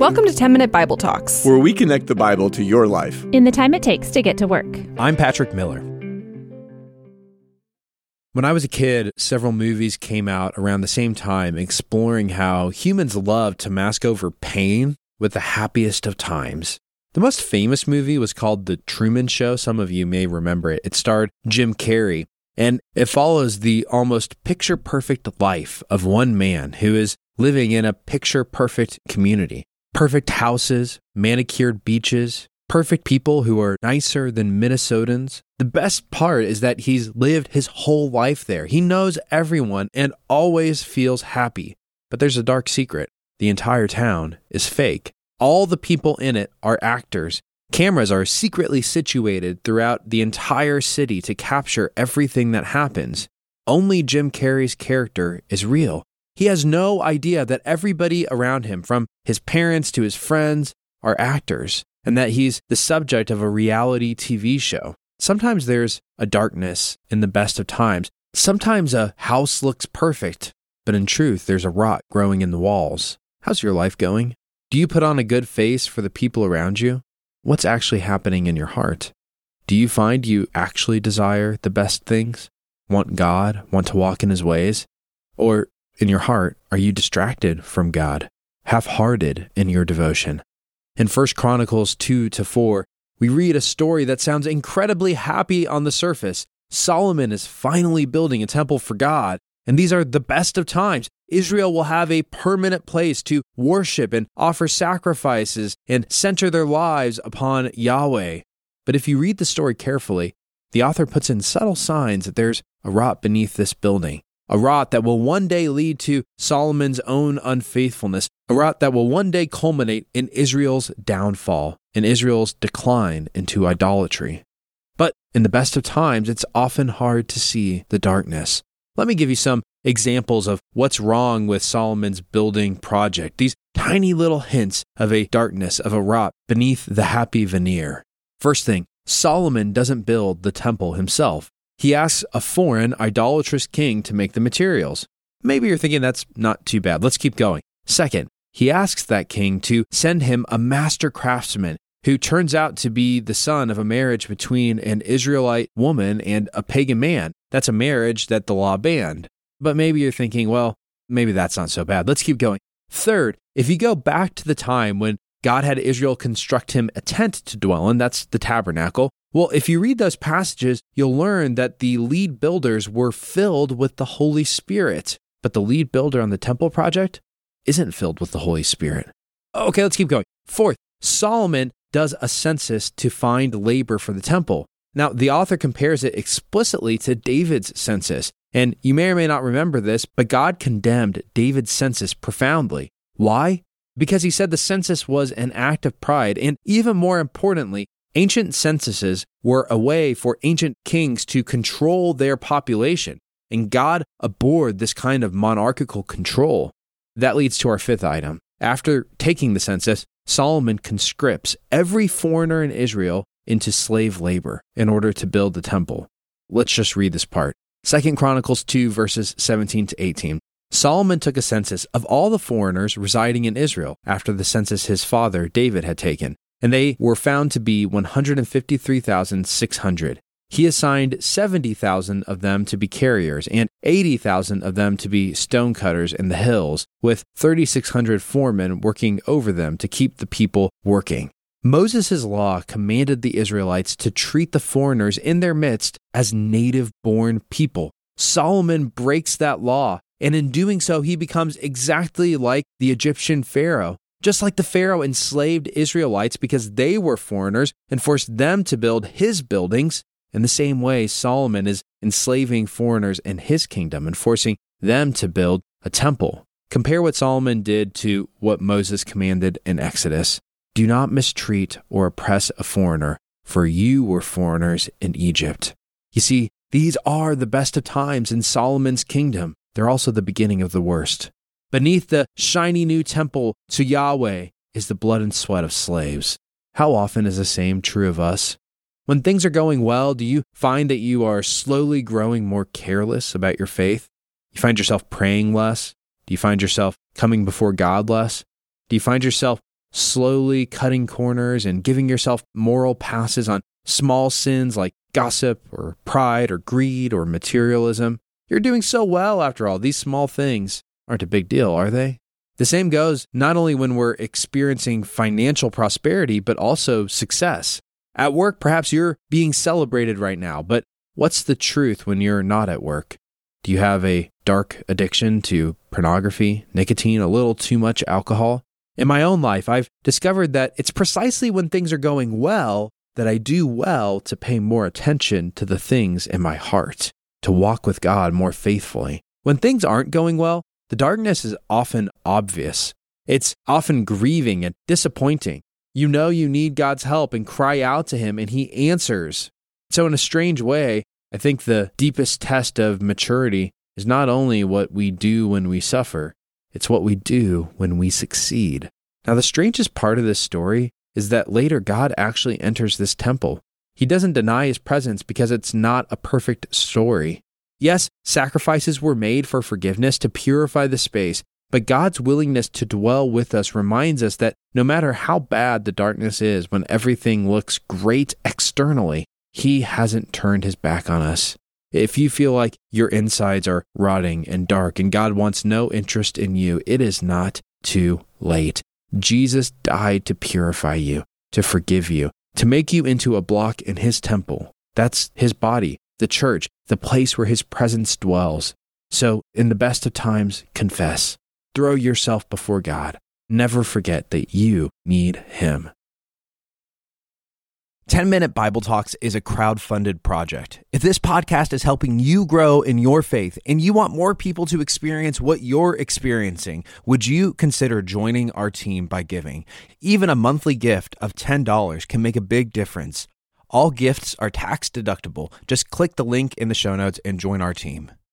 Welcome to 10-Minute Bible Talks, where we connect the Bible to your life in the time it takes to get to work. I'm Patrick Miller. When I was a kid, several movies came out around the same time exploring how humans love to mask over pain with the happiest of times. The most famous movie was called The Truman Show. Some of you may remember it. It starred Jim Carrey, and it follows the almost picture-perfect life of one man who is living in a picture-perfect community. Perfect houses, manicured beaches, perfect people who are nicer than Minnesotans. The best part is that he's lived his whole life there. He knows everyone and always feels happy. But there's a dark secret. The entire town is fake. All the people in it are actors. Cameras are secretly situated throughout the entire city to capture everything that happens. Only Jim Carrey's character is real. He has no idea that everybody around him, from his parents to his friends, are actors, and that he's the subject of a reality TV show. Sometimes there's a darkness in the best of times. Sometimes a house looks perfect, but in truth, there's a rot growing in the walls. How's your life going? Do you put on a good face for the people around you? What's actually happening in your heart? Do you find you actually desire the best things? Want God? Want to walk in His ways? Or in your heart, are you distracted from God, half-hearted in your devotion? In 1 Chronicles 2-4, we read a story that sounds incredibly happy on the surface. Solomon is finally building a temple for God, and these are the best of times. Israel will have a permanent place to worship and offer sacrifices and center their lives upon Yahweh. But if you read the story carefully, the author puts in subtle signs that there's a rot beneath this building. A rot that will one day lead to Solomon's own unfaithfulness. A rot that will one day culminate in Israel's downfall, in Israel's decline into idolatry. But in the best of times, it's often hard to see the darkness. Let me give you some examples of what's wrong with Solomon's building project. These tiny little hints of a darkness, of a rot beneath the happy veneer. First thing, Solomon doesn't build the temple himself. He asks a foreign, idolatrous king to make the materials. Maybe you're thinking that's not too bad. Let's keep going. Second, he asks that king to send him a master craftsman who turns out to be the son of a marriage between an Israelite woman and a pagan man. That's a marriage that the law banned. But maybe you're thinking, well, maybe that's not so bad. Let's keep going. Third, if you go back to the time when God had Israel construct him a tent to dwell in, that's the tabernacle. Well, if you read those passages, you'll learn that the lead builders were filled with the Holy Spirit. But the lead builder on the temple project isn't filled with the Holy Spirit. Okay, let's keep going. Fourth, Solomon does a census to find labor for the temple. Now, the author compares it explicitly to David's census. And you may or may not remember this, but God condemned David's census profoundly. Why? Because he said the census was an act of pride, and even more importantly, ancient censuses were a way for ancient kings to control their population, and God abhorred this kind of monarchical control. That leads to our fifth item. After taking the census, Solomon conscripts every foreigner in Israel into slave labor in order to build the temple. Let's just read this part. 2 Chronicles 2, verses 17-18. Solomon took a census of all the foreigners residing in Israel after the census his father David had taken, and they were found to be 153,600. He assigned 70,000 of them to be carriers and 80,000 of them to be stonecutters in the hills, with 3,600 foremen working over them to keep the people working. Moses' law commanded the Israelites to treat the foreigners in their midst as native-born people. Solomon breaks that law, and in doing so, he becomes exactly like the Egyptian Pharaoh. Just like the Pharaoh enslaved Israelites because they were foreigners and forced them to build his buildings, in the same way, Solomon is enslaving foreigners in his kingdom and forcing them to build a temple. Compare what Solomon did to what Moses commanded in Exodus. Do not mistreat or oppress a foreigner, for you were foreigners in Egypt. You see, these are the best of times in Solomon's kingdom. They're also the beginning of the worst. Beneath the shiny new temple to Yahweh is the blood and sweat of slaves. How often is the same true of us? When things are going well, do you find that you are slowly growing more careless about your faith? You find yourself praying less? Do you find yourself coming before God less? Do you find yourself slowly cutting corners and giving yourself moral passes on small sins like gossip or pride or greed or materialism. You're doing so well after all. These small things aren't a big deal, are they? The same goes not only when we're experiencing financial prosperity, but also success. At work, perhaps you're being celebrated right now, but what's the truth when you're not at work? Do you have a dark addiction to pornography, nicotine, a little too much alcohol? In my own life, I've discovered that it's precisely when things are going well that I do well to pay more attention to the things in my heart, to walk with God more faithfully. When things aren't going well, the darkness is often obvious. It's often grieving and disappointing. You know you need God's help and cry out to Him, and He answers. So in a strange way, I think the deepest test of maturity is not only what we do when we suffer, it's what we do when we succeed. Now, the strangest part of this story is that later God actually enters this temple. He doesn't deny His presence because it's not a perfect story. Yes, sacrifices were made for forgiveness to purify the space, but God's willingness to dwell with us reminds us that no matter how bad the darkness is, when everything looks great externally, He hasn't turned His back on us. If you feel like your insides are rotting and dark and God wants no interest in you, it is not too late. Jesus died to purify you, to forgive you, to make you into a block in His temple. That's His body, the church, the place where His presence dwells. So in the best of times, confess. Throw yourself before God. Never forget that you need Him. 10-Minute Bible Talks is a crowd-funded project. If this podcast is helping you grow in your faith and you want more people to experience what you're experiencing, would you consider joining our team by giving? Even a monthly gift of $10 can make a big difference. All gifts are tax deductible. Just click the link in the show notes and join our team.